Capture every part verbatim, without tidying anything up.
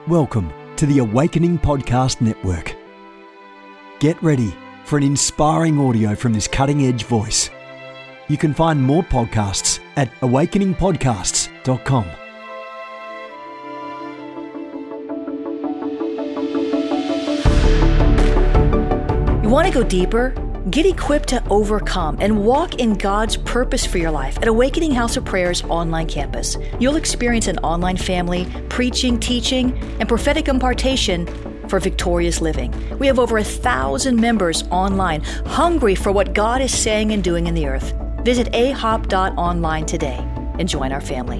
Welcome to the Awakening Podcast Network. Get ready for an inspiring audio from this cutting-edge voice. You can find more podcasts at awakening podcasts dot com. You want to go deeper? Get equipped to overcome and walk in God's purpose for your life at Awakening House of Prayer's online campus. You'll experience an online family, preaching, teaching, and prophetic impartation for victorious living. We have over a thousand members online, hungry for what God is saying and doing in the earth. Visit a hop dot online today and join our family.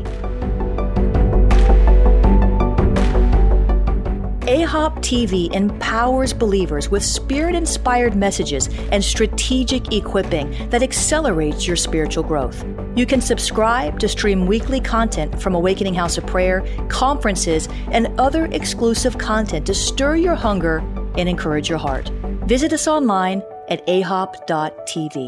A Hop T V empowers believers with Spirit-inspired messages and strategic equipping that accelerates your spiritual growth. You can subscribe to stream weekly content from Awakening House of Prayer, conferences, and other exclusive content to stir your hunger and encourage your heart. Visit us online at a hop dot t v.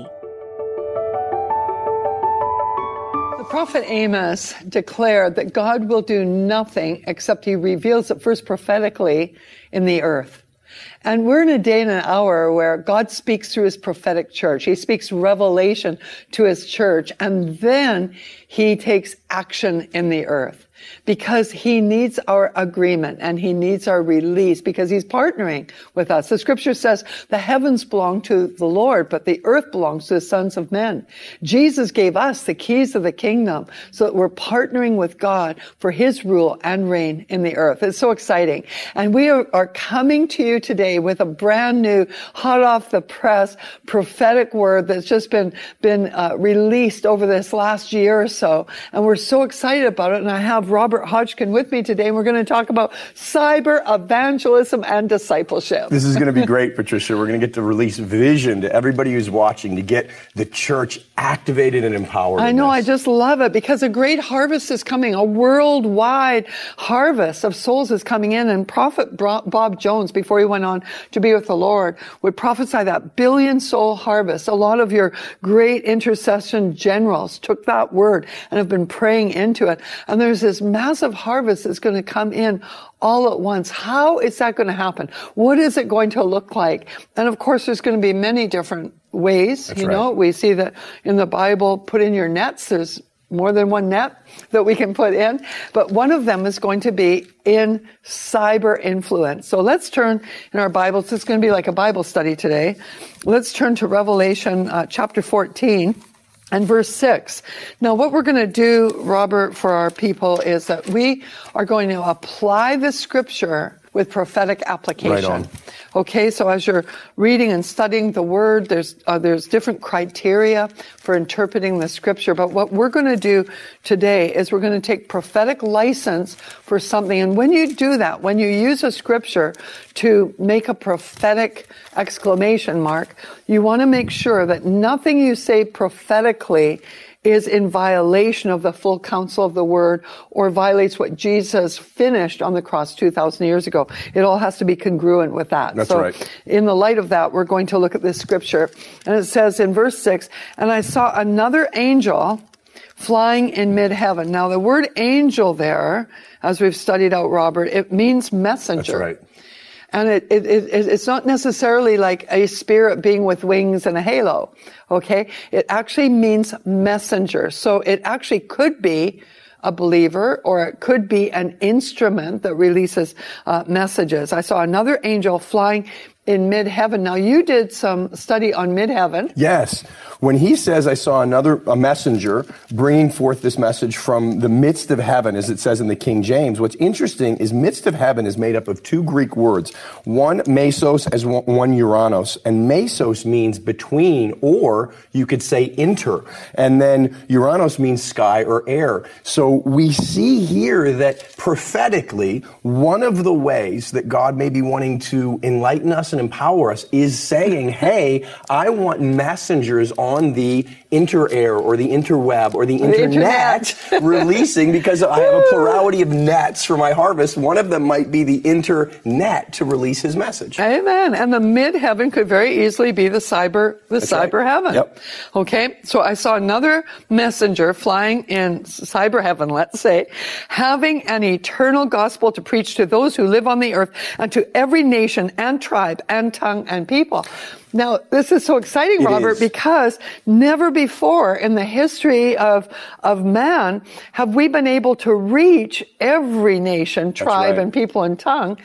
Prophet Amos declared that God will do nothing except he reveals it first prophetically in the earth. And we're in a day and an hour where God speaks through his prophetic church. He speaks revelation to his church, and then he takes action in the earth because he needs our agreement and he needs our release because he's partnering with us. The scripture says the heavens belong to the Lord, but the earth belongs to the sons of men. Jesus gave us the keys of the kingdom so that we're partnering with God for his rule and reign in the earth. It's so exciting. And we are, are coming to you today with a brand new, hot off the press prophetic word that's just been, been uh, released over this last year or so. And we're so excited about it. And I have Robert Hodgkin with me today, and we're going to talk about cyber evangelism and discipleship. This is going to be great, Patricia. We're going to get to release vision to everybody who's watching to get the church activated and empowered. I know, I just love it because a great harvest is coming. A worldwide harvest of souls is coming in, and Prophet Bob Jones, before he went on to be with the Lord, would prophesy that billion soul harvest. A lot of your great intercession generals took that word and have been praying into it. And there's this massive harvest that's going to come in all at once. How is that going to happen? What is it going to look like? And of course, there's going to be many different ways. That's you right. know, we see that in the Bible, put in your nets. There's more than one net that we can put in. But one of them is going to be in cyber influence. So let's turn in our Bibles. It's going to be like a Bible study today. Let's turn to Revelation uh, chapter fourteen. And verse six. Now, what we're going to do, Robert, for our people is that we are going to apply the scripture with prophetic application. Right on. Okay, so as you're reading and studying the word, there's uh, there's different criteria for interpreting the scripture. But what we're going to do today is we're going to take prophetic license for something. And when you do that, when you use a scripture to make a prophetic exclamation mark, you want to make sure that nothing you say prophetically is in violation of the full counsel of the word or violates what Jesus finished on the cross two thousand years ago. It all has to be congruent with that. That's so right. In the light of that, we're going to look at this scripture. And it says in verse six, and I saw another angel flying in mid-heaven. Now, the word angel there, as we've studied out, Robert, it means messenger. That's right. And it, it, it, it's not necessarily like a spirit being with wings and a halo, okay? It actually means messenger. So it actually could be a believer, or it could be an instrument that releases uh, messages. I saw another angel flying in mid-heaven. Now, you did some study on mid-heaven. Yes. When he says, I saw another a messenger bringing forth this message from the midst of heaven, as it says in the King James, what's interesting is midst of heaven is made up of two Greek words. One, mesos, as one, one Uranos. And mesos means between, or you could say inter. And then Uranos means sky or air. So we see here that prophetically, one of the ways that God may be wanting to enlighten us and empower us is saying, hey, I want messengers on the inter-air or the interweb or the, the internet, internet. releasing, because I have a plurality of nets for my harvest. One of them might be the internet to release his message. Amen. And the mid-heaven could very easily be the cyber, the That's cyber right. heaven. Yep. Okay. So I saw another messenger flying in cyber heaven, let's say, having an eternal gospel to preach to those who live on the earth and to every nation and tribe and tongue and people. Now, this is so exciting, It Robert, is. because never before in the history of, of man have we been able to reach every nation, tribe, right. and people and tongue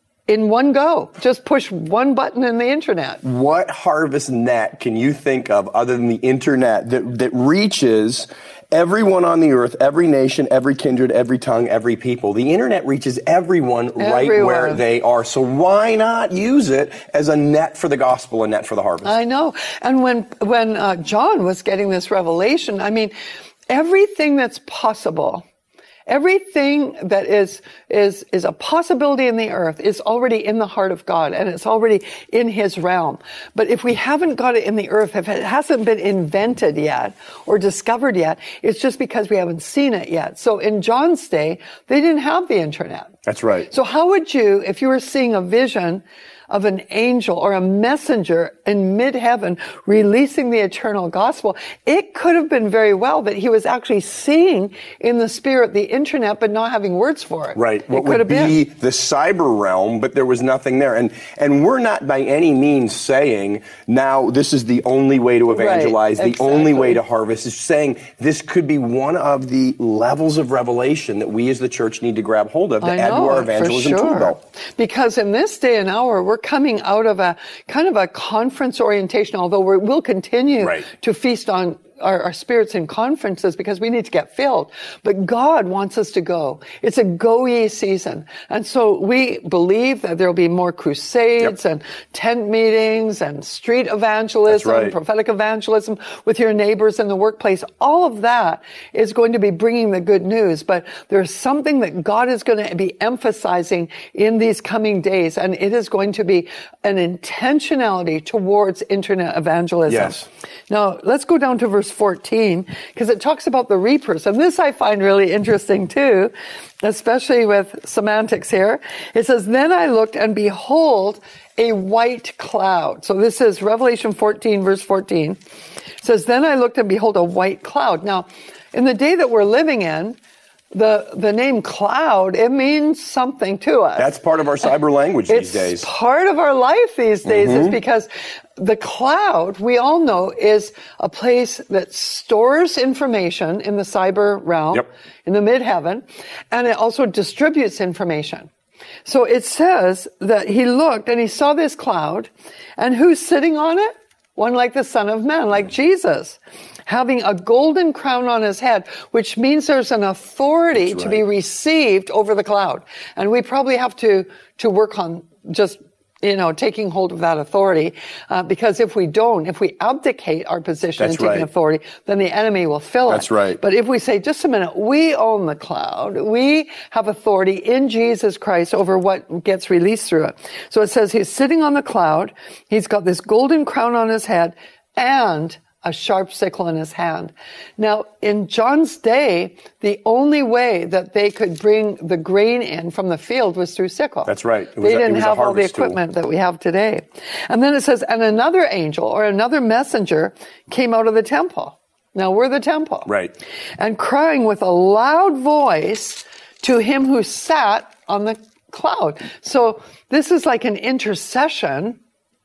in one go. Just push one button in the internet. What harvest net can you think of other than the internet that, that reaches everyone on the earth, every nation, every kindred, every tongue, every people? The internet reaches everyone right Everywhere. where they are. So why not use it as a net for the gospel, a net for the harvest? I know. And when, when uh, John was getting this revelation, I mean, everything that's possible, everything that is, is, is a possibility in the earth is already in the heart of God, and it's already in his realm. But if we haven't got it in the earth, if it hasn't been invented yet or discovered yet, it's just because we haven't seen it yet. So in John's day, they didn't have the internet. That's right. So how would you, if you were seeing a vision of an angel or a messenger in mid-heaven releasing the eternal gospel, it could have been very well that he was actually seeing in the spirit the internet but not having words for it. Right. It What could would have be been. the cyber realm, but there was nothing there. And and we're not by any means saying now this is the only way to evangelize, Right, the only way exactly. to harvest. It's saying this could be one of the levels of revelation that we as the church need to grab hold of to I add know, to our for evangelism tool sure. belt. Because in this day and hour, we're coming out of a kind of a conference orientation, although we will continue Right. to feast on our, our spirits in conferences because we need to get filled. But God wants us to go. It's a go ye season. And so we believe that there'll be more crusades Yep. and tent meetings and street evangelism, That's right. prophetic evangelism with your neighbors in the workplace. All of that is going to be bringing the good news. But there's something that God is going to be emphasizing in these coming days, and it is going to be an intentionality towards internet evangelism. Yes. Now, let's go down to verse fourteen, because it talks about the reapers. And this I find really interesting too, especially with semantics here. It says, then I looked and behold a white cloud. So this is Revelation fourteen, verse fourteen. It says, then I looked and behold a white cloud. Now, in the day that we're living in, the the name cloud, it means something to us. That's part of our cyber language It's these days. part of our life these days Mm-hmm. is because the cloud, we all know, is a place that stores information in the cyber realm, Yep. in the mid-heaven, and it also distributes information. So it says that he looked and he saw this cloud, and who's sitting on it? One like the Son of Man, like Jesus, having a golden crown on his head, which means there's an authority That's to right. be received over the cloud. And we probably have to, to work on just, you know, taking hold of that authority, uh, because if we don't, if we abdicate our position That's and taking right. authority, then the enemy will fill it. That's right. But if we say, just a minute, we own the cloud, we have authority in Jesus Christ over what gets released through it. So it says he's sitting on the cloud, he's got this golden crown on his head, and a sharp sickle in his hand. Now, in John's day, the only way that they could bring the grain in from the field was through sickle. That's right. It was They a- it didn't was a have all the harvest tool. equipment that we have today. And then it says, and another angel or another messenger came out of the temple. Now, we're the temple. Right. And crying with a loud voice to him who sat on the cloud. So this is like an intercession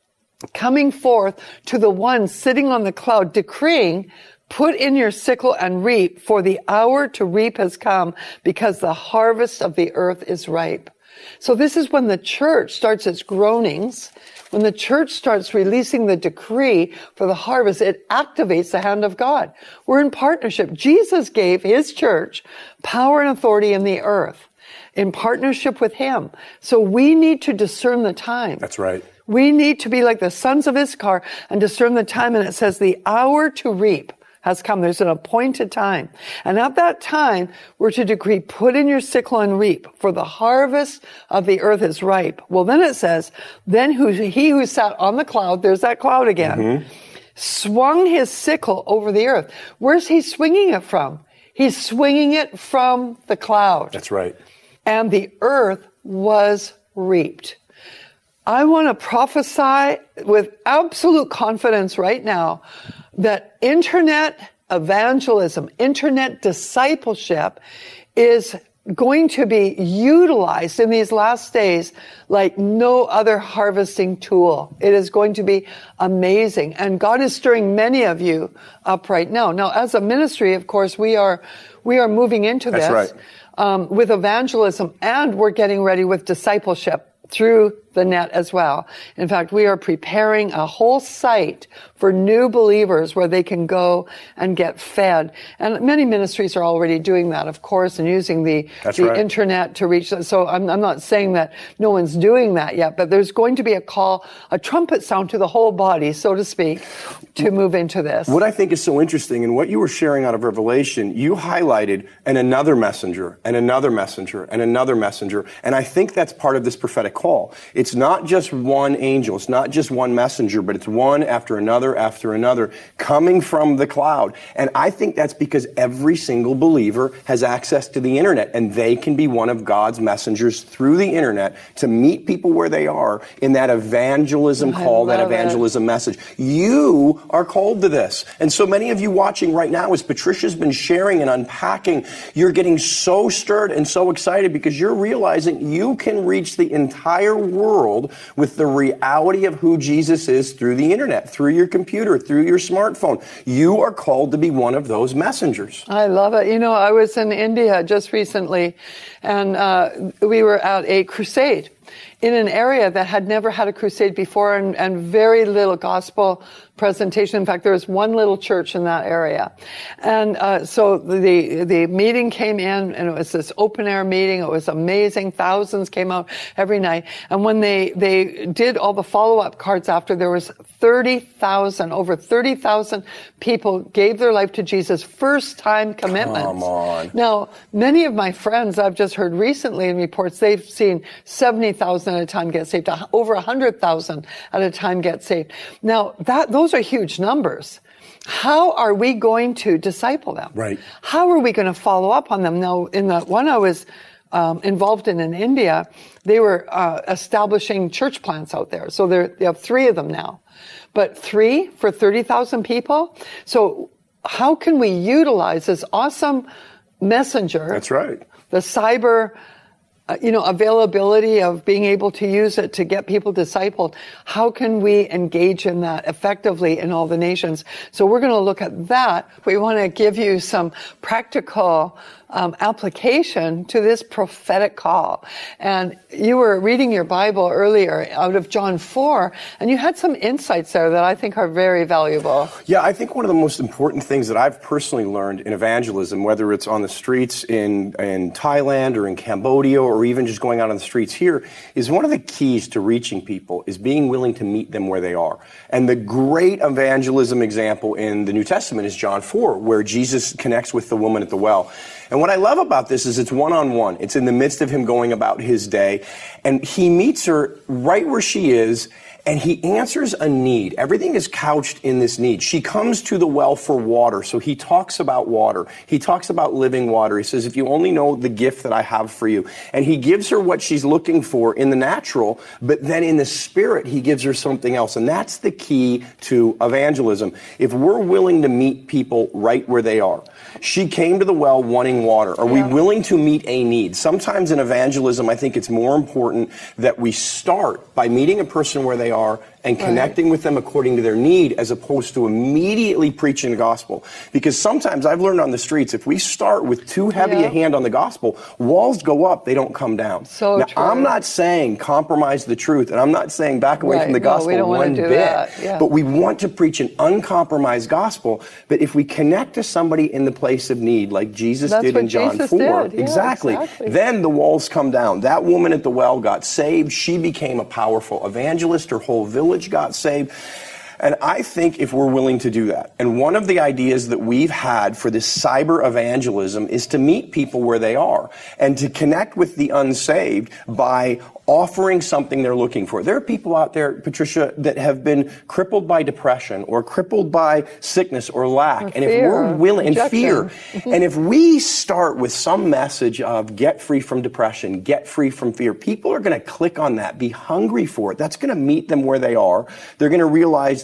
coming forth to the one sitting on the cloud, decreeing, put in your sickle and reap, for the hour to reap has come, because the harvest of the earth is ripe. So this is when the church starts its groanings, when the church starts releasing the decree for the harvest, it activates the hand of God. We're in partnership. Jesus gave his church power and authority in the earth, in partnership with him. So we need to discern the time. That's right. We need to be like the sons of Issachar and discern the time. And it says the hour to reap has come. There's an appointed time. And at that time, we're to decree, put in your sickle and reap, for the harvest of the earth is ripe. Well, then it says, then who, he who sat on the cloud, there's that cloud again, mm-hmm. swung his sickle over the earth. Where's he swinging it from? He's swinging it from the cloud. That's right. And the earth was reaped. I want to prophesy with absolute confidence right now that internet evangelism, internet discipleship is going to be utilized in these last days like no other harvesting tool. It is going to be amazing. And God is stirring many of you up right now. Now, as a ministry, of course, we are we are moving into this That's right. um, with evangelism, and we're getting ready with discipleship through the net as well. In fact, we are preparing a whole site for new believers where they can go and get fed. And many ministries are already doing that, of course, and using the, the right. internet to reach them. So I'm, I'm not saying that no one's doing that yet, but there's going to be a call, a trumpet sound to the whole body, so to speak, to move into this. What I think is so interesting, and what you were sharing out of Revelation, you highlighted and another messenger, and another messenger, and another messenger. And I think that's part of this prophetic call. It's not just one angel, it's not just one messenger, but it's one after another after another coming from the cloud. And I think that's because every single believer has access to the internet, and they can be one of God's messengers through the internet to meet people where they are in that evangelism call, that evangelism it. message. You are called to this. And so many of you watching right now, as Patricia's been sharing and unpacking, you're getting so stirred and so excited because you're realizing you can reach the entire world with the reality of who Jesus is through the internet, through your computer, through your smartphone. You are called to be one of those messengers. I love it. You know, I was in India just recently, and uh, we were at a crusade in an area that had never had a crusade before, and, and very little gospel presentation. In fact, there was one little church in that area. And uh, so the the meeting came in, and it was this open-air meeting. It was amazing. Thousands came out every night. And when they, they did all the follow-up cards after, there was thirty thousand, over thirty thousand people gave their life to Jesus, first-time commitments. Come on. Now, many of my friends, I've just heard recently in reports, they've seen seventy thousand at a time get saved, over one hundred thousand at a time get saved. Now, that those are huge numbers. How are we going to disciple them? Right. How are we going to follow up on them? Now, in the one I was um, involved in in India, they were uh, establishing church plants out there. So there, they have three of them now. But three for thirty thousand people? So how can we utilize this awesome messenger? That's right. The cyber Uh, you know, availability of being able to use it to get people discipled. How can we engage in that effectively in all the nations? So we're going to look at that. We want to give you some practical um, application to this prophetic call. And you were reading your Bible earlier out of John four, and you had some insights there that I think are very valuable. Yeah, I think one of the most important things that I've personally learned in evangelism, whether it's on the streets in, in Thailand or in Cambodia or even just going out on the streets here, is one of the keys to reaching people is being willing to meet them where they are. And the great evangelism example in the New Testament is John four, where Jesus connects with the woman at the well. And what I love about this is it's one-on-one. It's in the midst of him going about his day. And he meets her right where she is, and he answers a need. Everything is couched in this need. She comes to the well for water, so he talks about water. He talks about living water. He says, if you only know the gift that I have for you. And he gives her what she's looking for in the natural, but then in the spirit, he gives her something else. And that's the key to evangelism. If we're willing to meet people right where they are. She came to the well wanting water. Are yeah. we willing to meet a need? Sometimes in evangelism, I think it's more important that we start by meeting a person where they are and connecting right. with them according to their need, as opposed to immediately preaching the gospel. Because sometimes I've learned on the streets, if we start with too heavy yeah. a hand on the gospel, walls go up, they don't come down. So now, true. I'm not saying compromise the truth, and I'm not saying back away right. from the no, gospel we don't one want to do bit. That. Yeah. But we want to preach an uncompromised gospel. But if we connect to somebody in the place of need, like Jesus That's did in John Jesus four, did. Yeah, exactly, exactly, then the walls come down. That woman at the well got saved. She became a powerful evangelist. Her whole village got saved. And I think if we're willing to do that, and one of the ideas that we've had for this cyber evangelism is to meet people where they are and to connect with the unsaved by offering something they're looking for. There are people out there, Patricia, that have been crippled by depression or crippled by sickness or lack. Or and fear, if we're willing, and rejection. fear, and if we start with some message of get free from depression, get free from fear, people are going to click on that, be hungry for it. That's going to meet them where they are. They're going to realize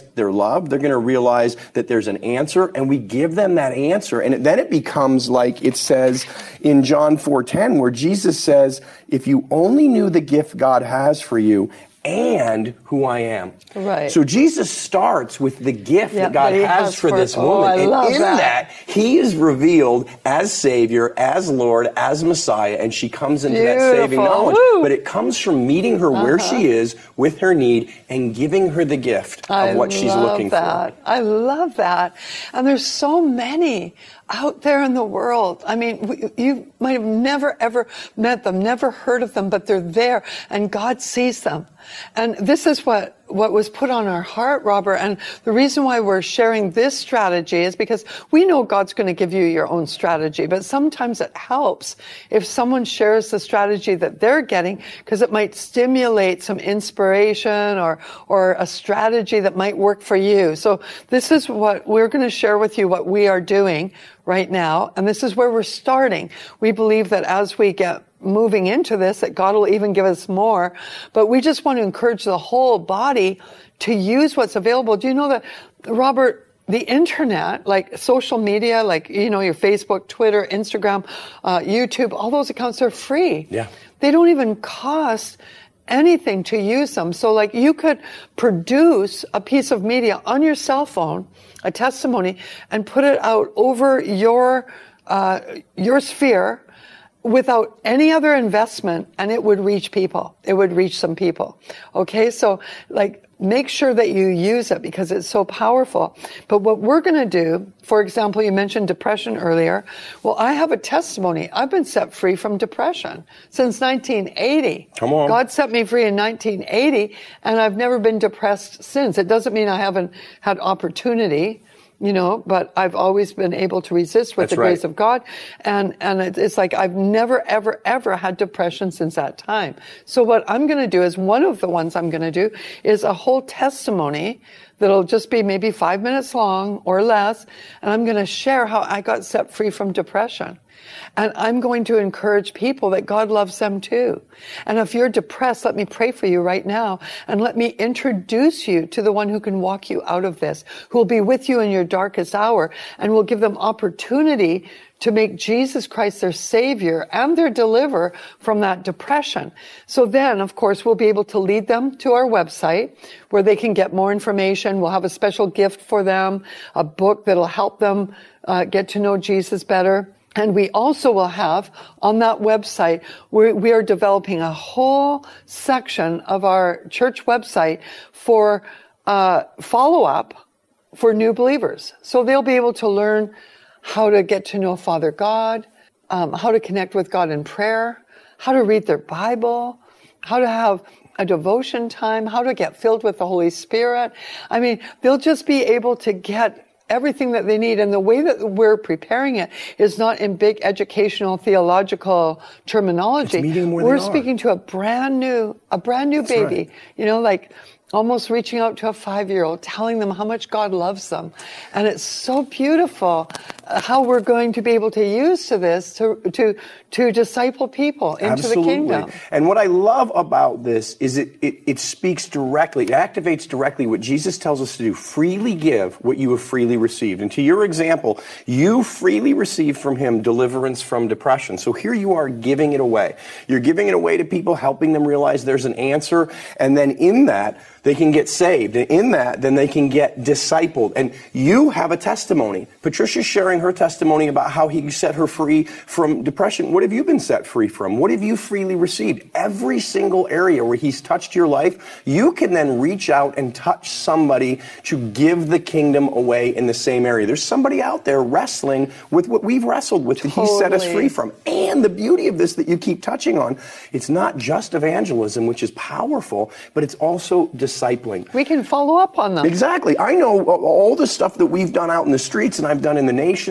they're loved. They're going to realize that there's an answer, and we give them that answer. And then it becomes like it says in John four ten, where Jesus says, if you only knew the gift God has for you and who I am. Right. So Jesus starts with the gift yeah, that God that has, has for, for this oh, woman. I and love in that. that, he is revealed as Savior, as Lord, as Messiah, and she comes into Beautiful. that saving knowledge. Woo. But it comes from meeting her uh-huh. where she is with her need and giving her the gift I of what she's love looking that. for. I love that. And there's so many out there in the world. I mean, we, you might have never, ever met them, never heard of them, but they're there, and God sees them. And this is what, what was put on our heart, Robert. And the reason why we're sharing this strategy is because we know God's going to give you your own strategy, but sometimes it helps if someone shares the strategy that they're getting, because it might stimulate some inspiration or, or a strategy that might work for you. So this is what we're going to share with you, what we are doing right now. And this is where we're starting. We believe that as we get moving into this, that God will even give us more. But we just want to encourage the whole body to use what's available. Do you know that, Robert, the internet, like social media, like, you know, your Facebook, Twitter, Instagram, uh, YouTube, all those accounts are free. Yeah. They don't even cost anything to use them. So like you could produce a piece of media on your cell phone, a testimony, and put it out over your, uh, your sphere without any other investment, and it would reach people. It would reach some people. Okay. So like, make sure that you use it because it's so powerful. But what we're going to do, for example, you mentioned depression earlier. Well, I have a testimony. I've been set free from depression since nineteen eighty. Come on. God set me free in nineteen eighty, and I've never been depressed since. It doesn't mean I haven't had opportunity, you know, but I've always been able to resist with That's the right. grace of God. And, and it's like I've never, ever, ever had depression since that time. So what I'm going to do is one of the ones I'm going to do is a whole testimony that'll just be maybe five minutes long or less. And I'm going to share how I got set free from depression. And I'm going to encourage people that God loves them too. And if you're depressed, let me pray for you right now. And let me introduce you to the one who can walk you out of this, who will be with you in your darkest hour and will give them opportunity to make Jesus Christ their Savior and their deliverer from that depression. So then, of course, we'll be able to lead them to our website where they can get more information. We'll have a special gift for them, a book that'll help them uh, get to know Jesus better. And we also will have on that website, we, we are developing a whole section of our church website for uh, follow-up for new believers. So they'll be able to learn how to get to know Father God, um, how to connect with God in prayer, how to read their Bible, how to have a devotion time, how to get filled with the Holy Spirit. I mean, they'll just be able to get everything that they need. And the way that we're preparing it is not in big educational, theological terminology. We're speaking to a brand new, a brand new That's baby, right. you know, like almost reaching out to a five-year-old, telling them how much God loves them. And it's so beautiful how we're going to be able to use to this to to to disciple people into Absolutely. the kingdom. And what I love about this is it, it it speaks directly, it activates directly what Jesus tells us to do. Freely give what you have freely received. And to your example, you freely received from him deliverance from depression. So here you are giving it away. You're giving it away to people, helping them realize there's an answer. And then in that, they can get saved. And in that, then they can get discipled. And you have a testimony. Patricia's sharing her testimony about how he set her free from depression. What have you been set free from? What have you freely received? Every single area where he's touched your life, you can then reach out and touch somebody to give the kingdom away in the same area. There's somebody out there wrestling with what we've wrestled with, that he set us free from. And the beauty of this that you keep touching on, it's not just evangelism, which is powerful, but it's also discipling. We can follow up on them. Exactly. I know all the stuff that we've done out in the streets and I've done in the nations.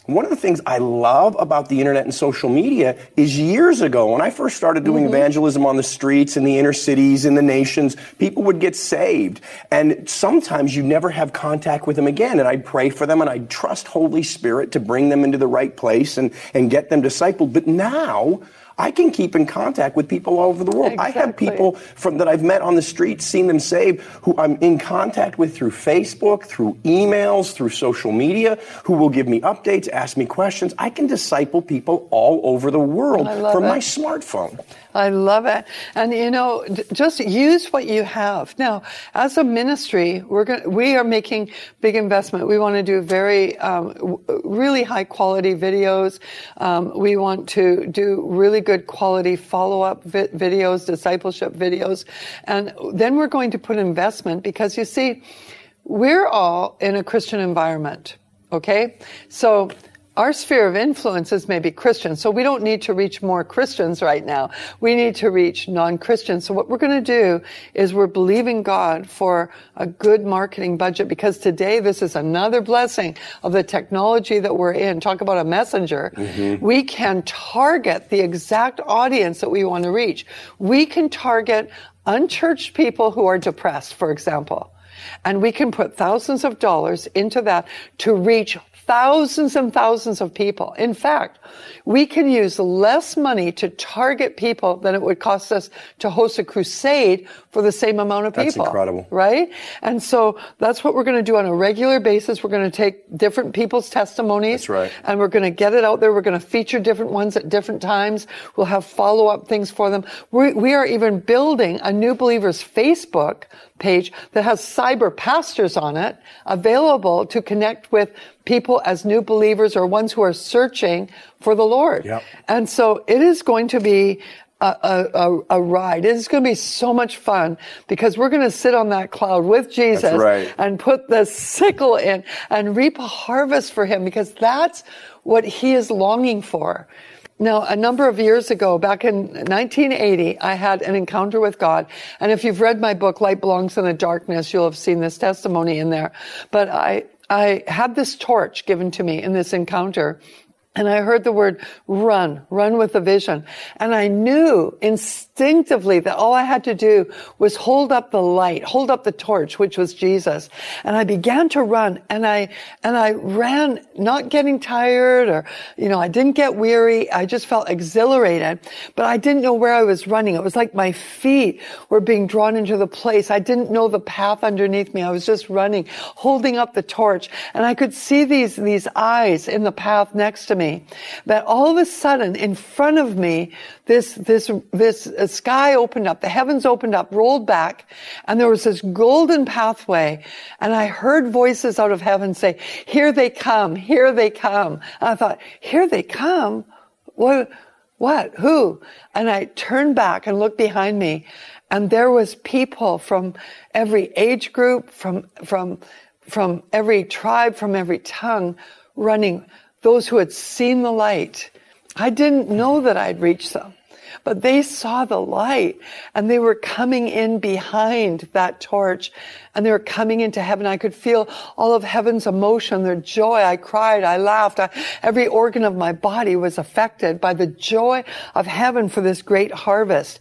One of the things I love about the internet and social media is years ago, when I first started doing mm-hmm. evangelism on the streets in the inner cities, in the nations, people would get saved. And sometimes you never have contact with them again. And I'd pray for them and I'd trust Holy Spirit to bring them into the right place and, and get them discipled. But now I can keep in contact with people all over the world. Exactly. I have people from that I've met on the street, seen them saved, who I'm in contact with through Facebook, through emails, through social media, who will give me updates, ask me questions. I can disciple people all over the world from it. my smartphone. I love it. And, you know, just use what you have. Now, as a ministry, we're going we are making big investment. We want to do very, um, really high quality videos. Um, we want to do really good quality follow-up vi- videos, discipleship videos. And then we're going to put investment because, you see, we're all in a Christian environment. Okay? So, our sphere of influence is maybe Christian, so we don't need to reach more Christians right now. We need to reach non-Christians. So what we're going to do is we're believing God for a good marketing budget, because today this is another blessing of the technology that we're in. Talk about a messenger. Mm-hmm. We can target the exact audience that we want to reach. We can target unchurched people who are depressed, for example. And we can put thousands of dollars into that to reach thousands and thousands of people. In fact, we can use less money to target people than it would cost us to host a crusade for the same amount of people. That's incredible. Right? And so that's what we're going to do on a regular basis. We're going to take different people's testimonies. That's right. And we're going to get it out there. We're going to feature different ones at different times. We'll have follow-up things for them. We, we are even building a New Believers Facebook page that has cyber pastors on it, available to connect with people as new believers or ones who are searching for the Lord. Yep. And so it is going to be a, a, a ride. It is going to be so much fun, because we're going to sit on that cloud with Jesus. That's right. And put the sickle in and reap a harvest for him, because that's what he is longing for. Now, a number of years ago, back in nineteen eighty, I had an encounter with God. And if you've read my book, Light Belongs in the Darkness, you'll have seen this testimony in there. But I, I had this torch given to me in this encounter. And I heard the word run, run with a vision. And I knew instinctively that all I had to do was hold up the light, hold up the torch, which was Jesus. And I began to run, and I, and I ran, not getting tired, or, you know, I didn't get weary. I just felt exhilarated, but I didn't know where I was running. It was like my feet were being drawn into the place. I didn't know the path underneath me. I was just running, holding up the torch. And I could see these, these eyes in the path next to me. That all of a sudden, in front of me, this this this uh, sky opened up, the heavens opened up, rolled back, and there was this golden pathway. And I heard voices out of heaven say, "Here they come, here they come." And I thought, "Here they come? What? What? Who?" And I turned back and looked behind me, and there was people from every age group, from from from every tribe, from every tongue, running. Those who had seen the light. I didn't know that I'd reached them, but they saw the light, and they were coming in behind that torch, and they were coming into heaven. I could feel all of heaven's emotion, their joy. I cried, I laughed. I, every organ of my body was affected by the joy of heaven for this great harvest.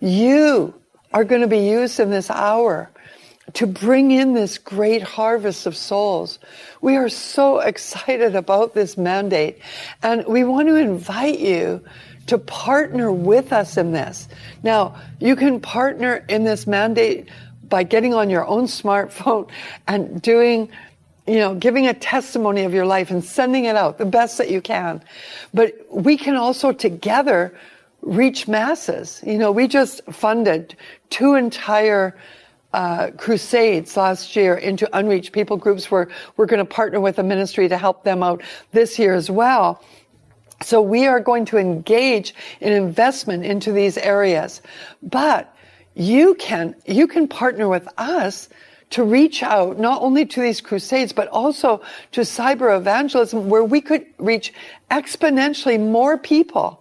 You are going to be used in this hour to bring in this great harvest of souls. We are so excited about this mandate, and we want to invite you to partner with us in this. Now, you can partner in this mandate by getting on your own smartphone and doing, you know, giving a testimony of your life and sending it out the best that you can. But we can also together reach masses. You know, we just funded two entire Uh, crusades last year into unreached people groups. Where we're going to partner with a ministry to help them out this year as well. So we are going to engage in investment into these areas. But you can, you can partner with us to reach out not only to these crusades, but also to cyber evangelism, where we could reach exponentially more people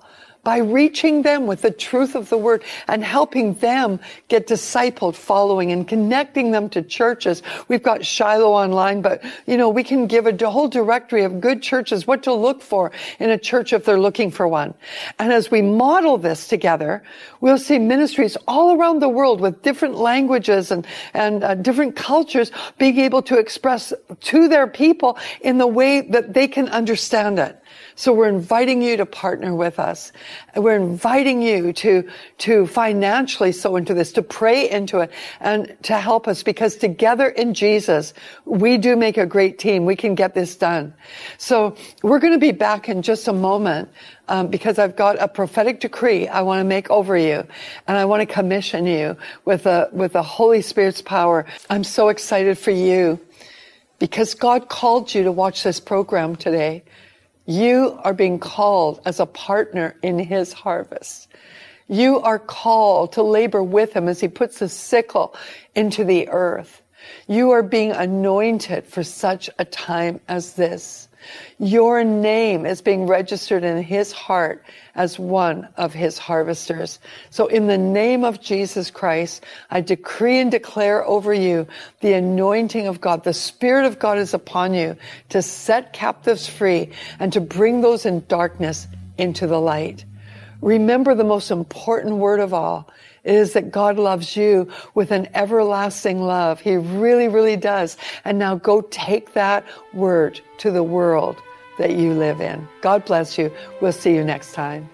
by reaching them with the truth of the word and helping them get discipled, following and connecting them to churches. We've got Shiloh online, but you know, we can give a whole directory of good churches, what to look for in a church if they're looking for one. And as we model this together, we'll see ministries all around the world with different languages and, and uh, different cultures being able to express to their people in the way that they can understand it. So we're inviting you to partner with us. We're inviting you to, to financially sow into this, to pray into it, and to help us, because together in Jesus, we do make a great team. We can get this done. So we're going to be back in just a moment, um, because I've got a prophetic decree I want to make over you, and I want to commission you with a, with the Holy Spirit's power. I'm so excited for you because God called you to watch this program today. You are being called as a partner in his harvest. You are called to labor with him as he puts the sickle into the earth. You are being anointed for such a time as this. Your name is being registered in his heart as one of his harvesters. So in the name of Jesus Christ, I decree and declare over you the anointing of God. The Spirit of God is upon you to set captives free and to bring those in darkness into the light. Remember the most important word of all. It is that God loves you with an everlasting love. He really, really does. And now go take that word to the world that you live in. God bless you. We'll see you next time.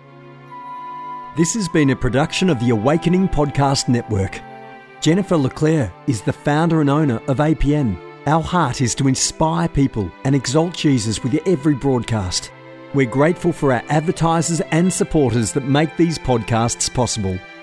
This has been a production of the Awakening Podcast Network. Jennifer LeClaire is the founder and owner of A P N. Our heart is to inspire people and exalt Jesus with every broadcast. We're grateful for our advertisers and supporters that make these podcasts possible.